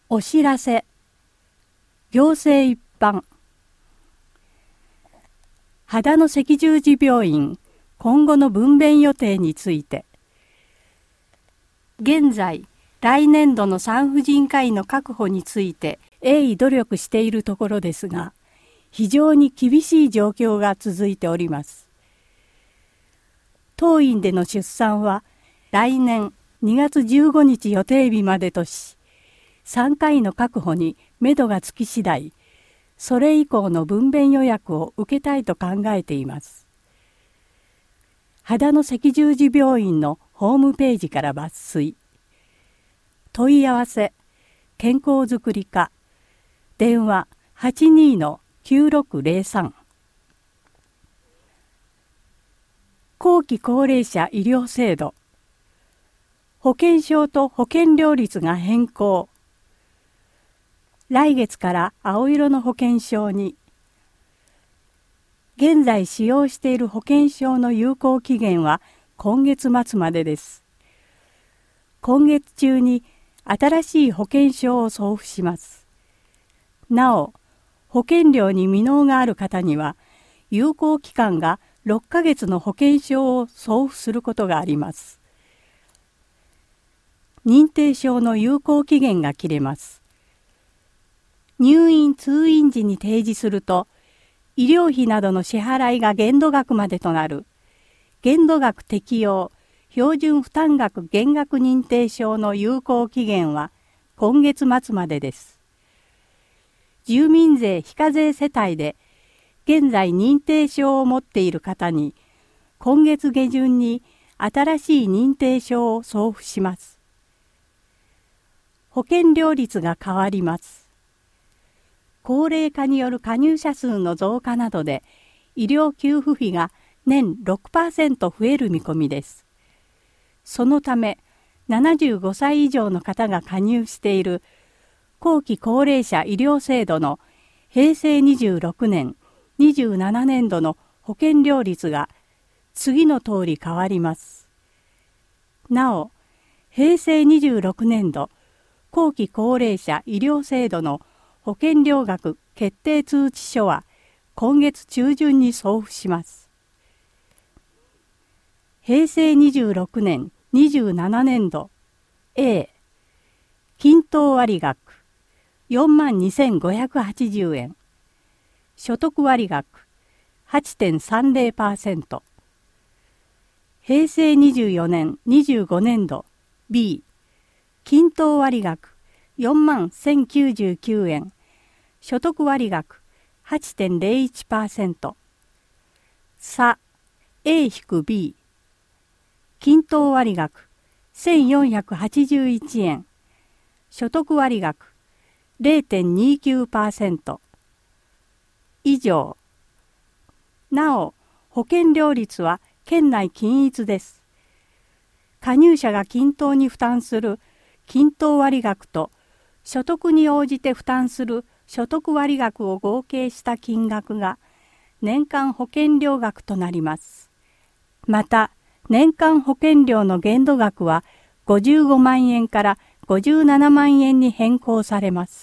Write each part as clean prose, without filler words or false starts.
お知らせ。行政一般。秦野赤十字病院今後の分娩予定について。現在、来年度の産婦人科医の確保について鋭意努力しているところですが、非常に厳しい状況が続いております。当院での出産は来年2月15日予定日までとし、産科医の確保にめどがつき次第、それ以降の分娩予約を受けたいと考えています。秦野赤十字病院のホームページから抜粋。問い合わせ、健康づくり課、電話 82-9603。後期高齢者医療制度。保険証と保険料率が変更。来月から青色の保険証に。現在使用している保険証の有効期限は今月末までです。今月中に新しい保険証を送付します。なお、保険料に未納がある方には、有効期間が6ヶ月の保険証を送付することがあります。認定証の有効期限が切れます。入院・通院時に提示すると、医療費などの支払いが限度額までとなる、限度額適用標準負担額減額認定証の有効期限は今月末までです。住民税非課税世帯で、現在認定証を持っている方に、今月下旬に新しい認定証を送付します。保険料率が変わります。高齢化による加入者数の増加などで、医療給付費が年 6% 増える見込みです。そのため、75歳以上の方が加入している後期高齢者医療制度の平成26年、27年度の保険料率が次の通り変わります。なお、平成26年度後期高齢者医療制度の保険料額決定通知書は今月中旬に送付します。平成26年27年度 A 均等割額 42,580 円所得割額 8.30%。 平成24年25年度 B 均等割額41,099 円所得割額 8.01%。 差 A-B 均等割額1,481円所得割額 0.29%。 以上。なお、保険料率は県内均一です。加入者が均等に負担する均等割額と所得に応じて負担する所得割額を合計した金額が年間保険料額となります。また、年間保険料の限度額は55万円から57万円に変更されます。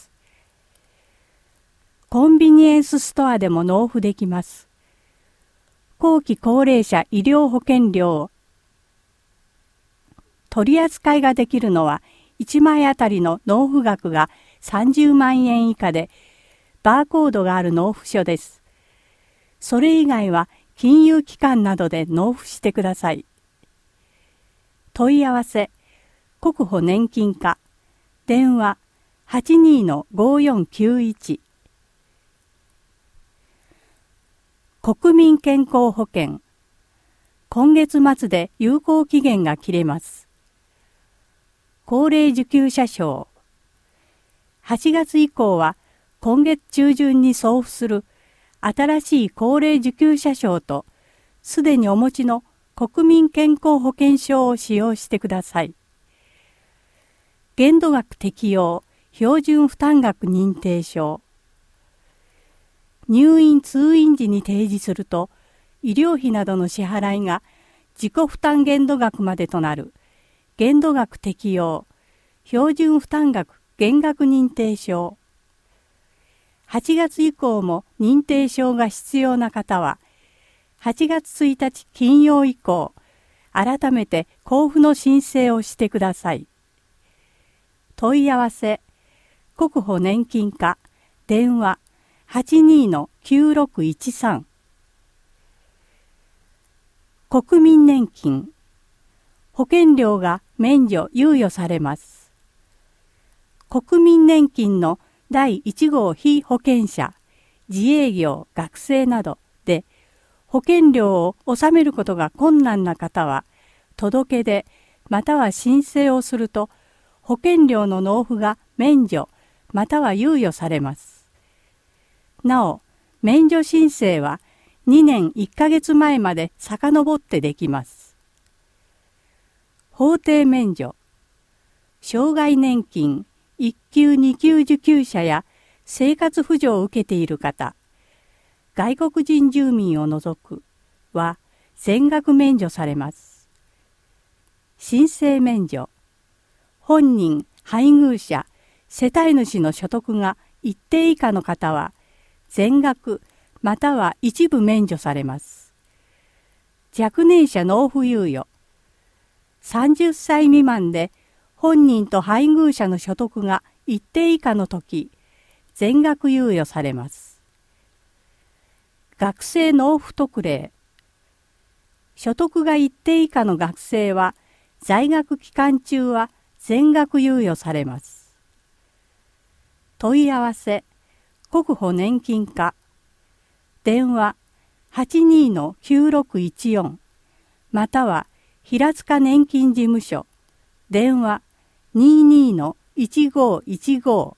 コンビニエンスストアでも納付できます。後期高齢者医療保険料取り扱いができるのは1枚あたりの納付額が30万円以下で、バーコードがある納付書です。それ以外は金融機関などで納付してください。問い合わせ、国保年金課、電話 82-5491。国民健康保険、今月末で有効期限が切れます。高齢受給者証、8月以降は今月中旬に送付する新しい高齢受給者証とすでにお持ちの国民健康保険証を使用してください。限度額適用標準負担額認定証。入院・通院時に提示すると医療費などの支払いが自己負担限度額までとなる限度額適用標準負担額減額認定証。8月以降も認定証が必要な方は、8月1日金曜以降、改めて交付の申請をしてください。問い合わせ、国保年金課、電話 82-9613。国民年金。保険料が免除猶予されます。国民年金の第1号被保険者、自営業、学生などで保険料を納めることが困難な方は、届け出または申請をすると保険料の納付が免除または猶予されます。なお、免除申請は2年1ヶ月前まで遡ってできます。法定免除、障害年金、1級2級受給者や生活扶助を受けている方、外国人住民を除くは全額免除されます。申請免除、本人、配偶者、世帯主の所得が一定以下の方は全額または一部免除されます。若年者納付猶予、30歳未満で本人と配偶者の所得が一定以下のとき、全額猶予されます。学生納付特例。所得が一定以下の学生は、在学期間中は全額猶予されます。問い合わせ、国保年金課。電話 82-9614 または平塚年金事務所電話 22-1515。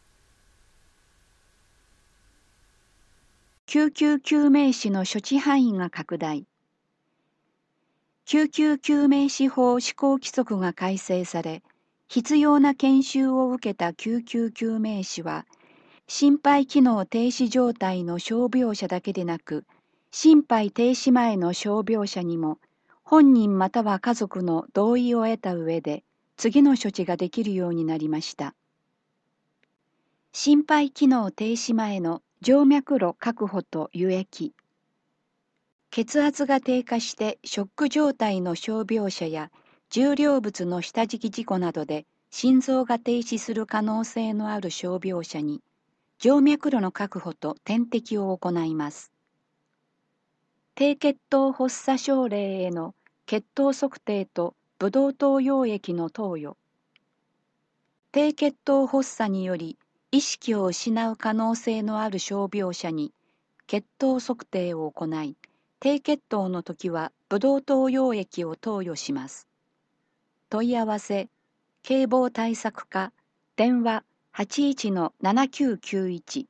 救急救命士の処置範囲が拡大。救急救命士法施行規則が改正され、必要な研修を受けた救急救命士は心肺機能停止状態の傷病者だけでなく、心肺停止前の傷病者にも本人または家族の同意を得た上で次の処置ができるようになりました。心肺機能停止前の静脈路確保と輸液。血圧が低下してショック状態の傷病者や重量物の下敷き事故などで心臓が停止する可能性のある傷病者に静脈路の確保と点滴を行います。低血糖発作症例への血糖測定とブドウ糖溶液の投与。低血糖発作により意識を失う可能性のある傷病者に血糖測定を行い、低血糖の時はブドウ糖溶液を投与します。問い合わせ、警棒対策課、電話 81-7991。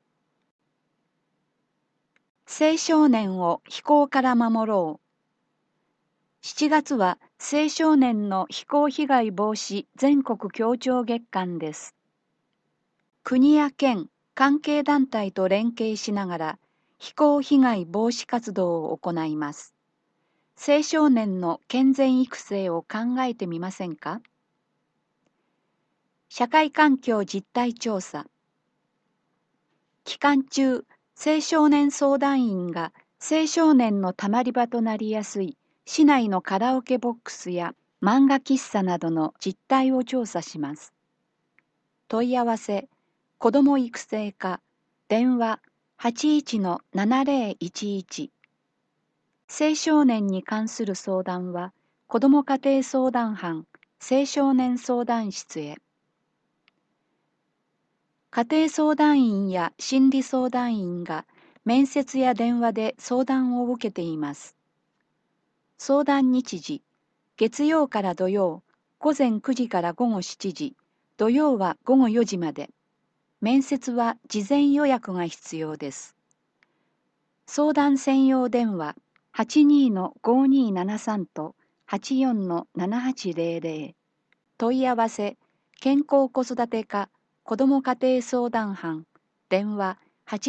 青少年を非行から守ろう。7月は青少年の非行被害防止全国協調月間です。国や県、関係団体と連携しながら非行被害防止活動を行います。青少年の健全育成を考えてみませんか？社会環境実態調査。期間中、青少年相談員が青少年のたまり場となりやすい市内のカラオケボックスや漫画喫茶などの実態を調査します。問い合わせ、子ども育成課、電話 81-7011。青少年に関する相談は、子ども家庭相談班、青少年相談室へ。家庭相談員や心理相談員が面接や電話で相談を受けています。相談日時、月曜から土曜、午前9時から午後7時、土曜は午後4時まで。面接は事前予約が必要です。相談専用電話 82-5273 と 84-7800。問い合わせ、健康子育て課子ども家庭相談班、電話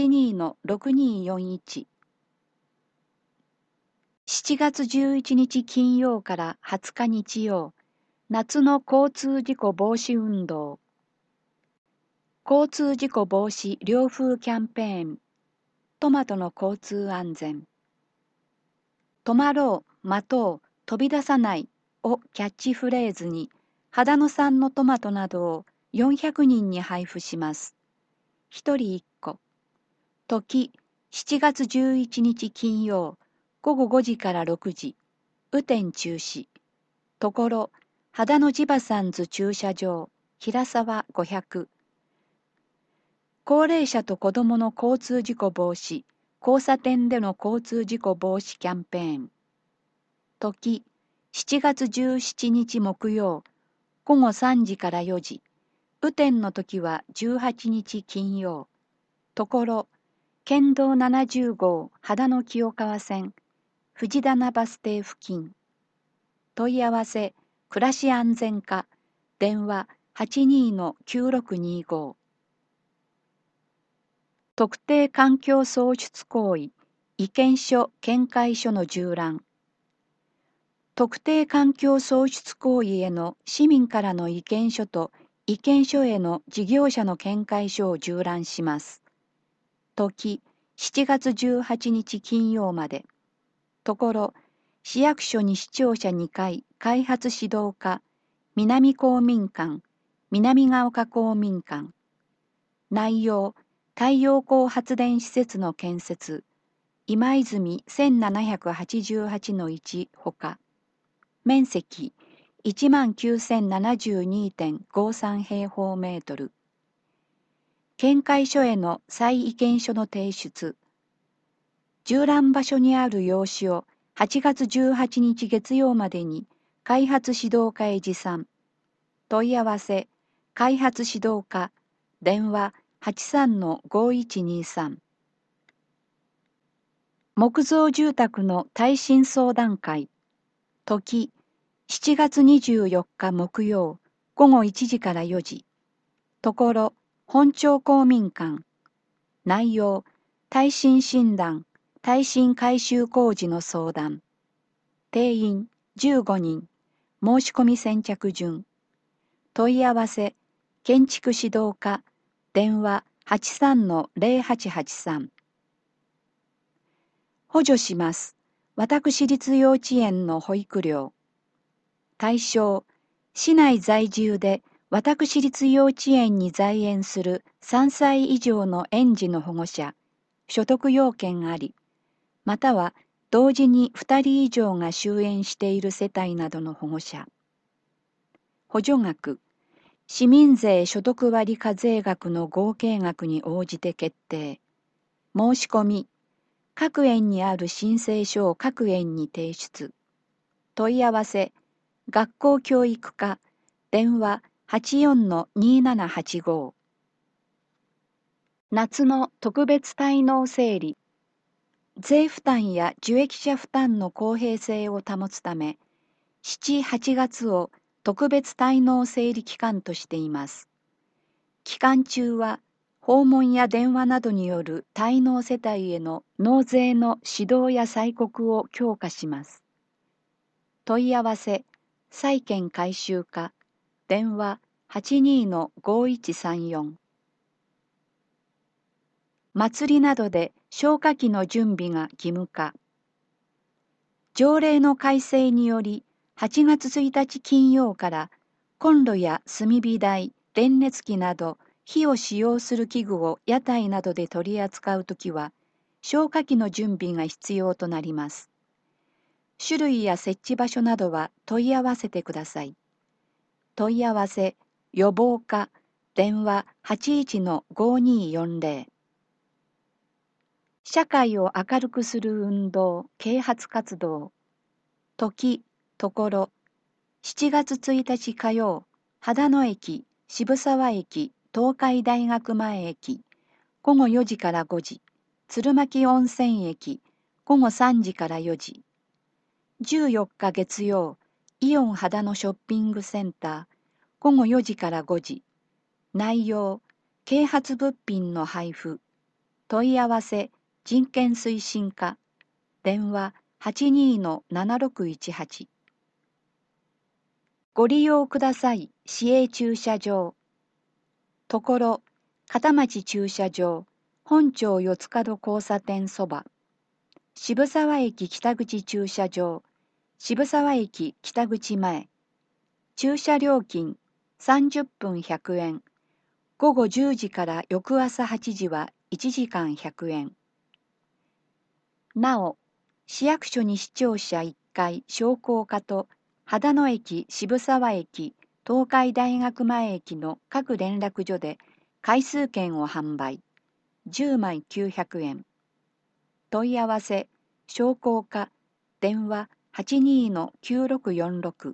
82-6241。7月11日金曜から20日日曜、夏の交通事故防止運動。 交通事故防止涼風キャンペーン。トマトの交通安全。止まろう、待とう、飛び出さないをキャッチフレーズに、秦野産のトマトなどを400人に配布します。1人1個。時、7月11日金曜、午後5時から6時。雨天中止。ところ、秦野地場サンズ駐車場、平沢500。高齢者と子どもの交通事故防止、交差点での交通事故防止キャンペーン。時、7月17日木曜、午後3時から4時。雨天の時は18日金曜。ところ、県道70号秦野清川線、藤棚バス停付近。問い合わせ、暮らし安全課、電話82-9625。特定環境創出行為、意見書・見解書の縦覧。特定環境創出行為への市民からの意見書と意見書への事業者の見解書を縦覧します。時、7月18日金曜まで。ところ、市役所に市庁舎2階開発指導課、南公民館、南ヶ丘公民館。内容、太陽光発電施設の建設、今泉1788-1ほか。面積、19,072.53 平方メートル。見解書への再意見書の提出。縦覧場所にある用紙を8月18日月曜までに開発指導課へ持参。問い合わせ、開発指導課、電話83-5123。木造住宅の耐震相談会。時、7月24日木曜、午後1時から4時。ところ、本町公民館。内容、耐震診断、耐震改修工事の相談。定員15人。申し込み先着順。問い合わせ、建築指導課、電話83-0883。補助します。私立幼稚園の保育料。対象、市内在住で私立幼稚園に在園する3歳以上の園児の保護者、所得要件あり、または同時に2人以上が就園している世帯などの保護者。補助額、市民税所得割課税額の合計額に応じて決定。申し込み、各園にある申請書を各園に提出。問い合わせ、学校教育課、電話84-2785。夏の特別滞納整理。税負担や受益者負担の公平性を保つため、7、8月を特別滞納整理期間としています。期間中は、訪問や電話などによる滞納世帯への納税の指導や催告を強化します。問い合わせ、債権回収課、電話82-5134。祭りなどで消火器の準備が義務化。条例の改正により、8月1日金曜からコンロや炭火台、電熱器など火を使用する器具を屋台などで取り扱うときは、消火器の準備が必要となります。種類や設置場所などは問い合わせてください。問い合わせ、予防課、電話81-5240。社会を明るくする運動、啓発活動。時、ところ、7月1日火曜、秦野駅、渋沢駅、東海大学前駅、午後4時から5時、鶴巻温泉駅、午後3時から4時。14日月曜、イオン秦野ショッピングセンター、午後4時から5時。内容、啓発物品の配布。問い合わせ、人権推進課。電話82-7618。ご利用ください、市営駐車場。ところ、 片町駐車場、本町四つ角交差点そば。渋沢駅北口駐車場、渋沢駅北口前。駐車料金30分100円。午後10時から翌朝8時は1時間100円。なお、市役所西庁舎1階商工課と秦野駅渋沢駅東海大学前駅の各連絡所で回数券を販売。10枚900円。問い合わせ商工課電話82-9646。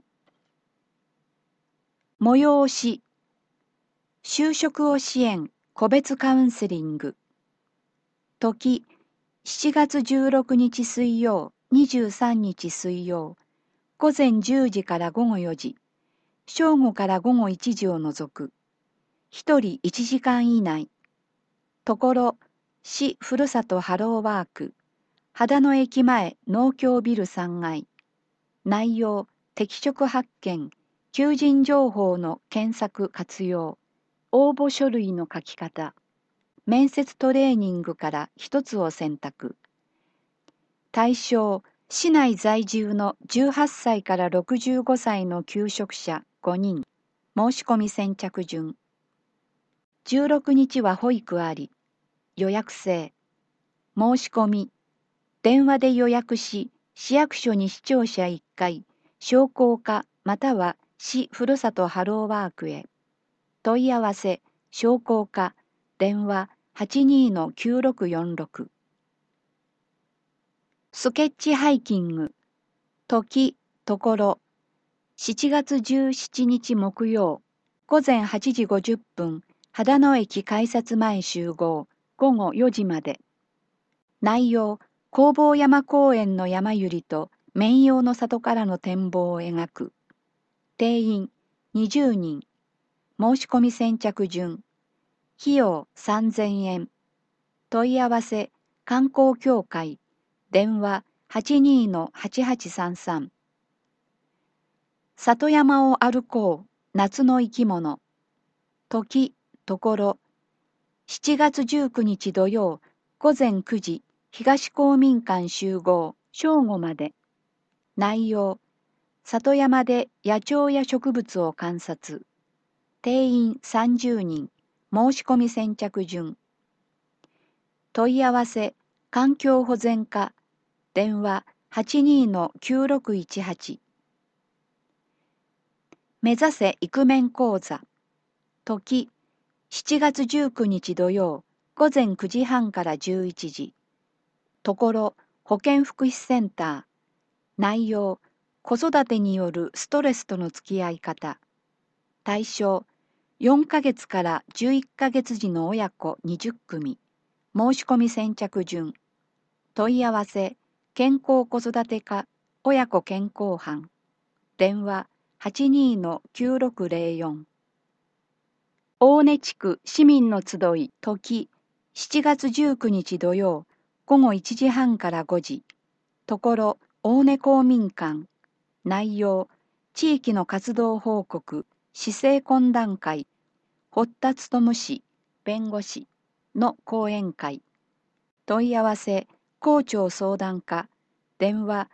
催し就職を支援個別カウンセリング。時7月16日水曜23日水曜午前10時から午後4時、正午から午後1時を除く。1人1時間以内。ところ、市ふるさとハローワーク、秦野駅前農協ビル3階。内容、適職発見、求人情報の検索活用、応募書類の書き方、面接トレーニングから一つを選択。対象、市内在住の18歳から65歳の求職者5人。申し込み先着順。16日は保育あり。予約制。申し込み。電話で予約し、市役所に市庁舎1階、商工課または市ふるさとハローワークへ。問い合わせ、商工課、電話82-9646。スケッチハイキング。時、ところ。7月17日木曜、午前8時50分、秦野駅改札前集合、午後4時まで。内容、弘法山公園の山百合と綿陽の里からの展望を描く。定員20人。申し込み先着順。費用3000円。問い合わせ、観光協会。電話82-8833。里山を歩こう、夏の生き物。時、ところ。7月19日土曜、午前9時、東公民館集合、正午まで。内容、里山で野鳥や植物を観察。定員30人、申し込み先着順。問い合わせ、環境保全課。電話82-9618。目指せイクメン講座。時、7月19日土曜、午前9時半から11時。ところ、保健福祉センター。内容、子育てによるストレスとの付き合い方。対象、4ヶ月から11ヶ月時の親子20組。申し込み先着順。問い合わせ、健康子育て課、親子健康班。電話82-9604。大根地区市民の集い時、7月19日土曜、午後1時半から5時。ところ、大根公民館。内容、地域の活動報告、市政懇談会、堀田勉氏、弁護士の講演会。問い合わせ、校長相談課、電話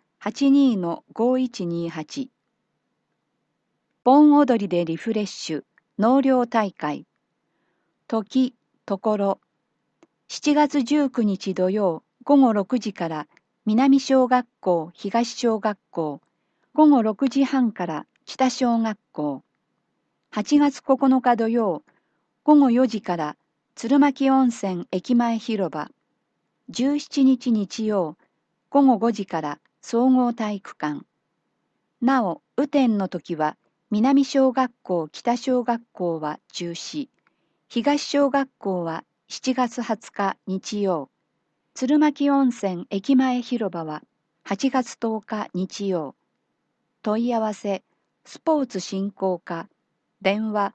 82-5128。盆踊りでリフレッシュ、納涼大会。時、ところ。7月19日土曜、午後6時から南小学校、東小学校、午後6時半から北小学校。8月9日土曜、午後4時から鶴巻温泉駅前広場。17日日曜、午後5時から総合体育館。なお、雨天の時は、南小学校、北小学校は中止。東小学校は7月20日日曜。鶴巻温泉駅前広場は8月10日日曜。問い合わせ、スポーツ振興課。電話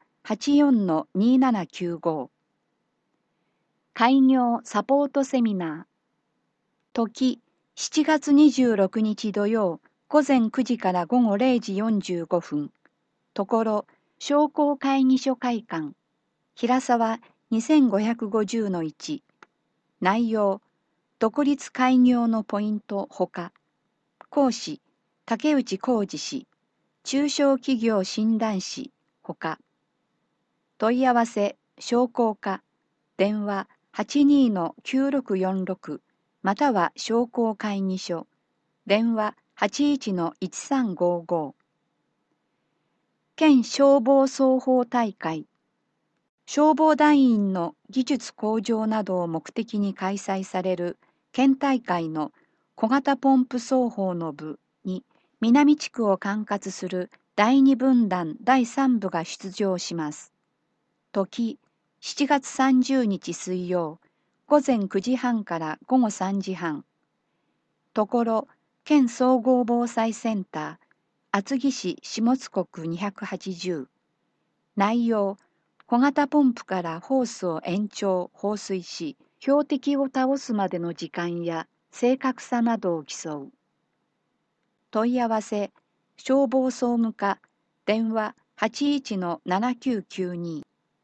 84-2795。開業サポートセミナー。時、7月26日土曜、午前9時から午後0時45分。ところ、商工会議所会館。平沢 2550-1。内容、独立開業のポイントほか。講師、竹内浩二氏、中小企業診断士ほか。問い合わせ、商工課、電話82-9646または商工会議所、電話81-1355。県消防操法大会、消防団員の技術向上などを目的に開催される県大会の小型ポンプ操法の部に南地区を管轄する第2分団第3部が出場します。時、7月30日水曜、午前9時半から午後3時半。ところ、県総合防災センター、厚木市下津国280。内容、小型ポンプからホースを延長・放水し、標的を倒すまでの時間や正確さなどを競う。問い合わせ、消防総務課、電話81-7992。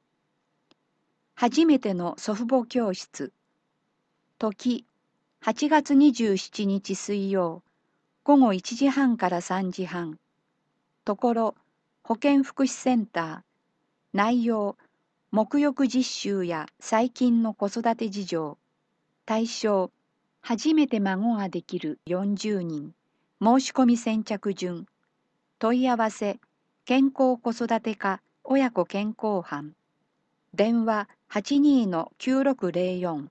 初めての祖父母教室。時、8月27日水曜、午後1時半から3時半。ところ、保健福祉センター。内容、沐浴実習や最近の子育て事情。対象、初めて孫ができる40人。申し込み先着順。問い合わせ、健康子育て課親子健康班。電話82-9604。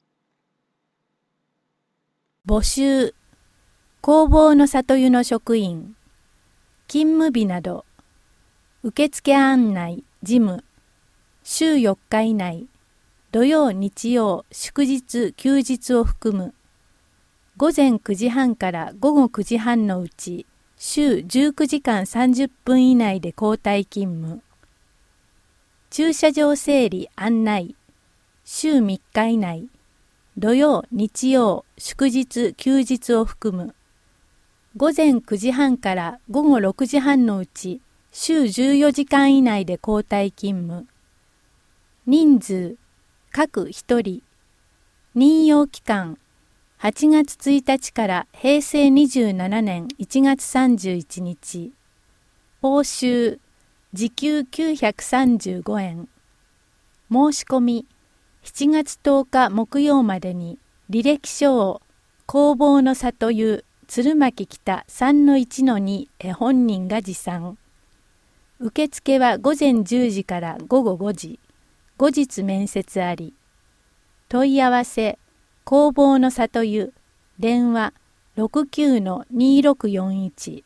募集、工房の里湯の職員、勤務日など、受付案内、事務、週4日以内、土曜、日曜、祝日、休日を含む、午前9時半から午後9時半のうち、週19時間30分以内で交代勤務。駐車場整理案内、週3日以内、土曜、日曜、祝日、休日を含む。午前9時半から午後6時半のうち、週14時間以内で交代勤務。人数、各1人。任用期間、8月1日から平成27年1月31日。報酬、時給935円。申し込み、7月10日木曜までに履歴書を工房の里湯鶴巻北 3-1-2 へ本人が持参。受付は午前10時から午後5時。後日面接あり。問い合わせ、工房の里湯、電話 69-2641。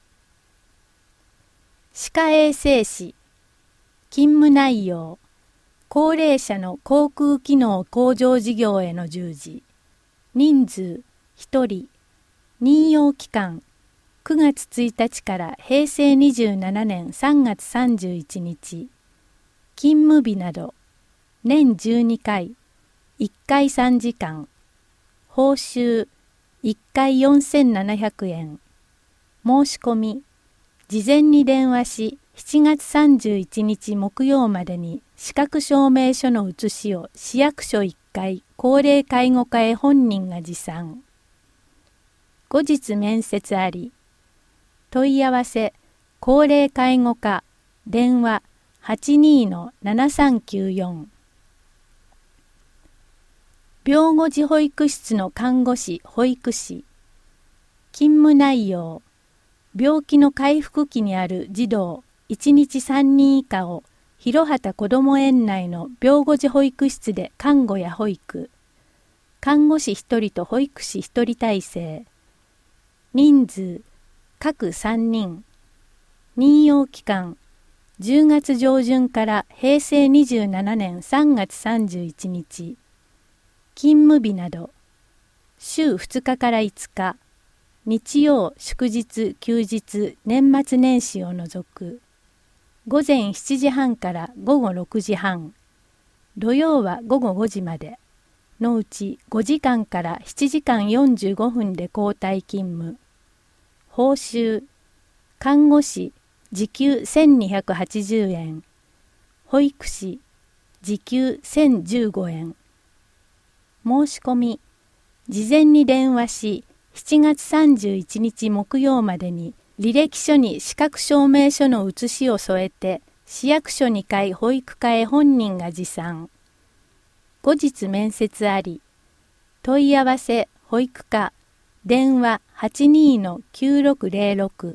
歯科衛生士、勤務内容、高齢者の口腔機能向上事業への従事。人数1人。任用期間9月1日から平成27年3月31日。勤務日など年12回。1回3時間。報酬1回4700円。申し込み事前に電話し7月31日木曜までに資格証明書の写しを市役所1階高齢介護課へ本人が持参。後日面接あり。問い合わせ、高齢介護課、電話 82-7394。病後児保育室の看護師・保育士。勤務内容、病気の回復期にある児童1日3人以下を広畑こども園内の病後児保育室で看護や保育。看護師1人と保育士1人体制。人数、各3人。任用期間、10月上旬から平成27年3月31日。勤務日など、週2日から5日。日曜、祝日、休日、年末年始を除く。午前7時半から午後6時半。土曜は午後5時まで。のうち5時間から7時間45分で交代勤務。報酬、看護師、時給1280円。保育士、 時給1015円。申し込み、事前に電話し、7月31日木曜までに履歴書に資格証明書の写しを添えて、市役所2階保育課へ本人が持参。後日面接あり。問い合わせ保育課、電話 82-9606。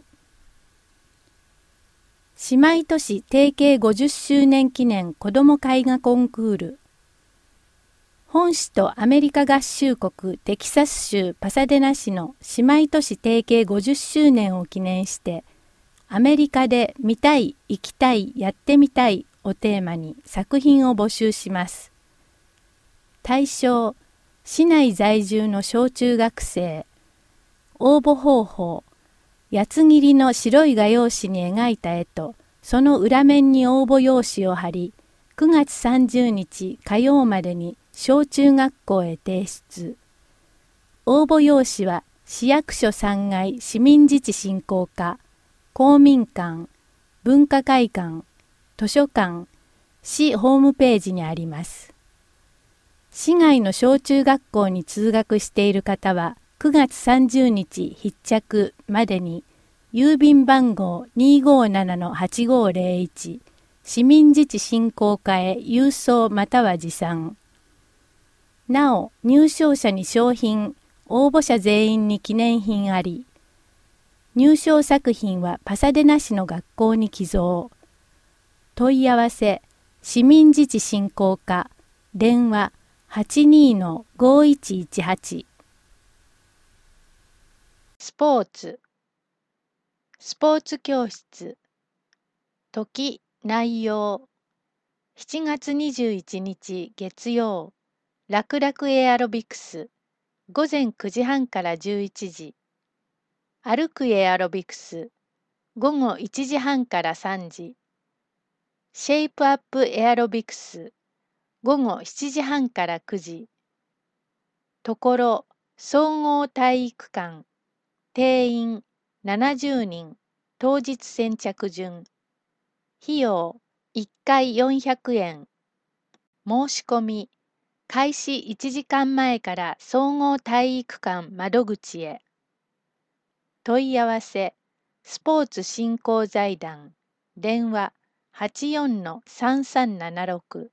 姉妹都市提携50周年記念子ども絵画コンクール。本市とアメリカ合衆国テキサス州パサデナ市の姉妹都市提携50周年を記念して、アメリカで見たい、行きたい、やってみたいをテーマに作品を募集します。対象、市内在住の小中学生。応募方法、八つ切りの白い画用紙に描いた絵と、その裏面に応募用紙を貼り、9月30日火曜までに小中学校へ提出。応募用紙は市役所3階市民自治振興課、公民館、文化会館、図書館、市ホームページにあります。市外の小中学校に通学している方は9月30日必着までに郵便番号 257-8501 市民自治振興課へ郵送または持参。なお、入賞者に賞品、応募者全員に記念品あり。入賞作品はパサデナ市の学校に寄贈。問い合わせ、市民自治振興課、電話 82-5118。スポーツ教室。時、内容。7月21日月曜、楽々エアロビクス、午前9時半から11時。歩くエアロビクス、午後1時半から3時。シェイプアップエアロビクス、午後7時半から9時。ところ、総合体育館、定員70人、当日先着順。費用1回400円。申し込み、開始1時間前から総合体育館窓口へ。問い合わせ、スポーツ振興財団、電話 84-3376。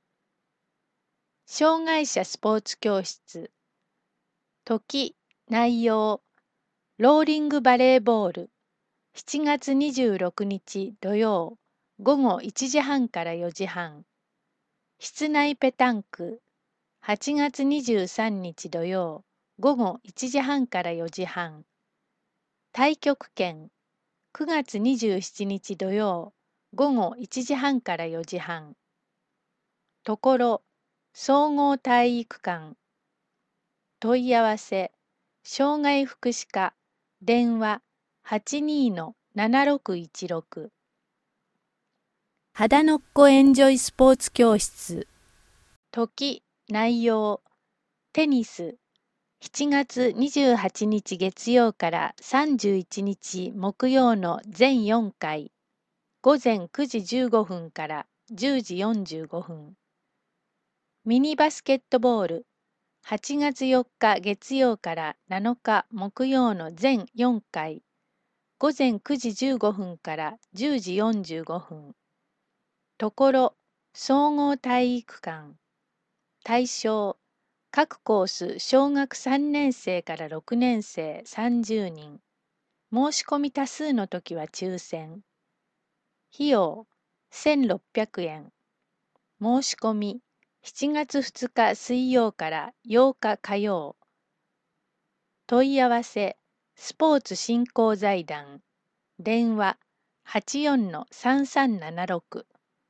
障害者スポーツ教室。時、内容。ローリングバレーボール。7月26日土曜、午後1時半から4時半。室内ペタンク。8月23日土曜、午後1時半から4時半。太極拳。9月27日土曜、午後1時半から4時半。ところ、総合体育館。問い合わせ、障害福祉課、電話 82-7616。肌のっこエンジョイスポーツ教室。時、内容。テニス。7月28日月曜から31日木曜の全4回。午前9時15分から10時45分。ミニバスケットボール。8月4日月曜から7日木曜の全4回。午前9時15分から10時45分。ところ、総合体育館。対象、各コース小学3年生から6年生30人。申し込み多数の時は抽選。費用、1600円。申し込み、7月2日水曜から8日火曜。問い合わせ、スポーツ振興財団。電話 84-3376。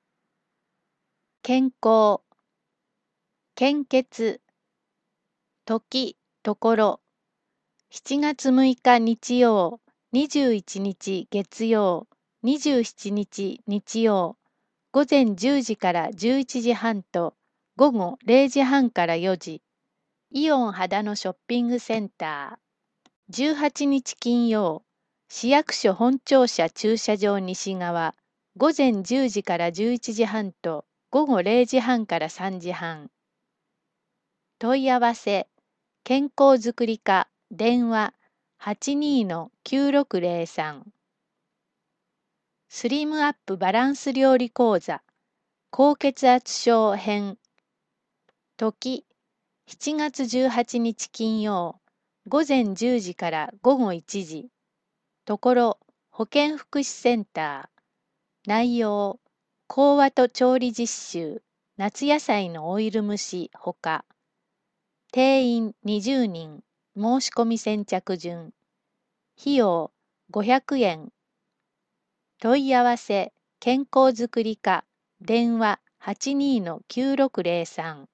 健康。献血。時、ところ。7月6日日曜、21日月曜、27日日曜、午前10時から11時半と、午後0時半から4時。イオン秦野ショッピングセンター。18日金曜、市役所本庁舎駐車場西側、午前10時から11時半と午後0時半から3時半。問い合わせ、健康づくり課、電話 82-9603。スリムアップバランス料理講座、高血圧症編。時、7月18日金曜、午前10時から午後1時。ところ、保健福祉センター。内容、講話と調理実習、夏野菜のオイル蒸しほか。定員20人、申し込み先着順。費用500円。問い合わせ、健康づくり課、電話 82-9603。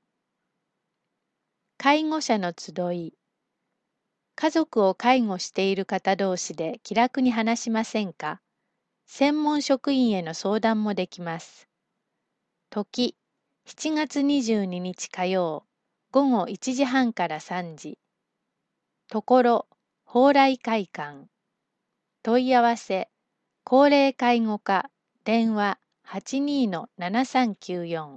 介護者の集い。家族を介護している方同士で気楽に話しませんか？専門職員への相談もできます。時、7月22日火曜、午後1時半から3時。ところ、蓬莱会館。問い合わせ、高齢介護課、電話 82-7394。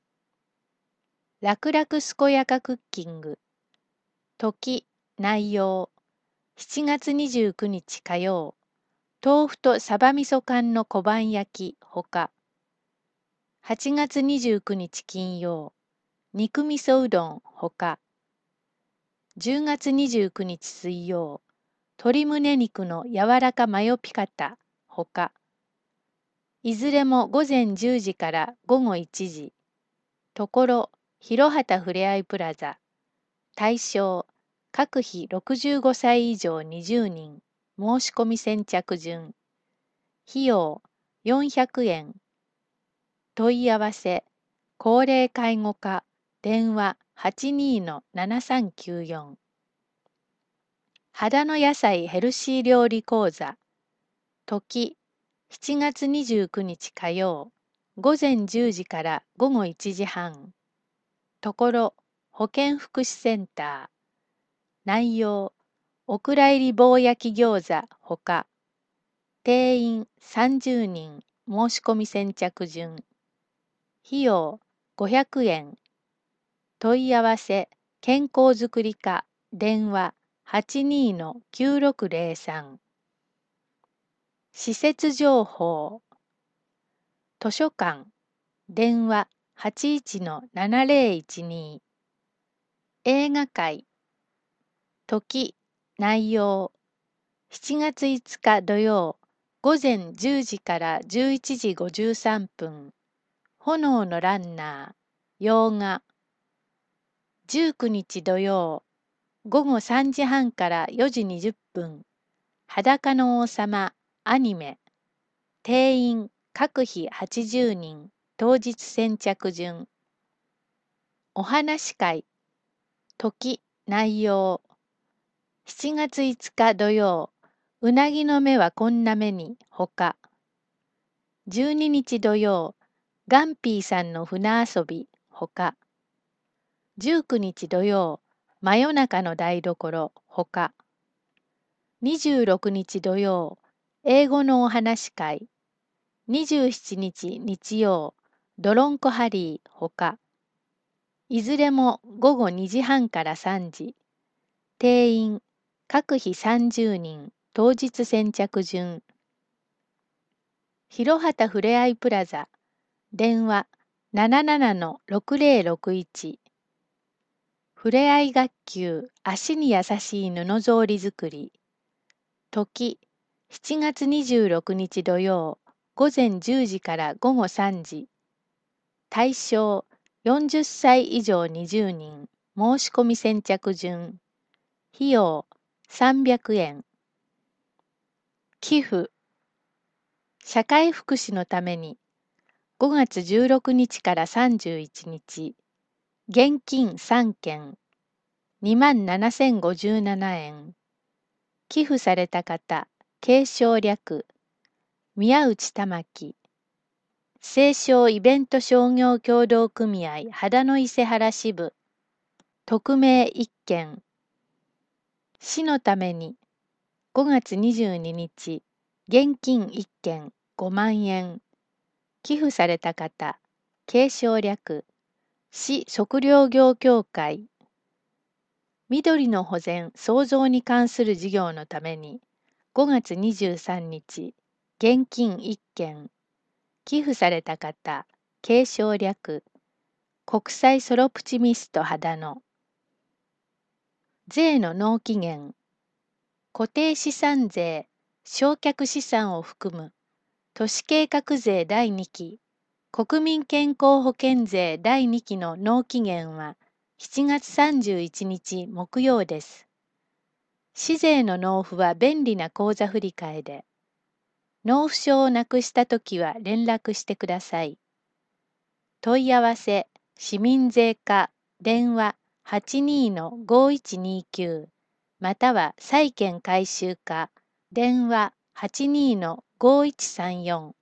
楽々健やかクッキング。時、内容、7月29日火曜、豆腐とサバ味噌缶の小判焼きほか。8月29日金曜、肉味噌うどんほか。10月29日水曜、鶏胸肉の柔らかマヨピカタほか。いずれも午前10時から午後1時。ところ、広畑ふれあいプラザ。対象、各費65歳以上20人。申し込み先着順。費用400円。問い合わせ、高齢介護課、電話 82-7394。秦野野菜ヘルシー料理講座。時、7月29日火曜、午前10時から午後1時半。ところ、保健福祉センター。内容、お蔵入り棒焼き餃子ほか。定員30人、申し込み先着順。費用500円。問い合わせ、健康づくり課、電話 82-9603。施設情報。図書館、電話 81-7012。映画館。時、内容。7月5日土曜、午前10時から11時53分。炎のランナー、洋画。19日土曜、午後3時半から4時20分。裸の王様、アニメ。定員、各費80人。当日先着順。お話会。時、内容。7月5日土曜、うなぎの目はこんな目に、ほか。12日土曜、ガンピーさんの船遊び、ほか。19日土曜、真夜中の台所、ほか。26日土曜、英語のお話会。27日日曜、ドロンコハリー、ほか。いずれも午後2時半から3時。定員、各費30人、当日先着順。広畑ふれあいプラザ、電話 77-6061。ふれあい学級、足に優しい布草履作り。時、7月26日土曜、午前10時から午後3時。対象、40歳以上20人、申し込み先着順。費用300円。寄付。社会福祉のために5月16日から31日、現金3件、27,057円。寄付された方、継承略、宮内玉樹。青少イベント商業協同組合秦野伊勢原支部。匿名1件。市のために5月22日、現金1件5万円。寄付された方、 継承略、市測量業協会。緑の保全・創造に関する事業のために、5月23日、現金1件、寄付された方、継承略、国際ソロプチミスト秦野。税の納期限、固定資産税、償却資産を含む、都市計画税第2期、国民健康保険税第2期の納期限は7月31日木曜です。市税の納付は便利な口座振替で、納付書をなくしたときは連絡してください。問い合わせ、市民税課、電話82-5129、または債券回収課、電話82-5134。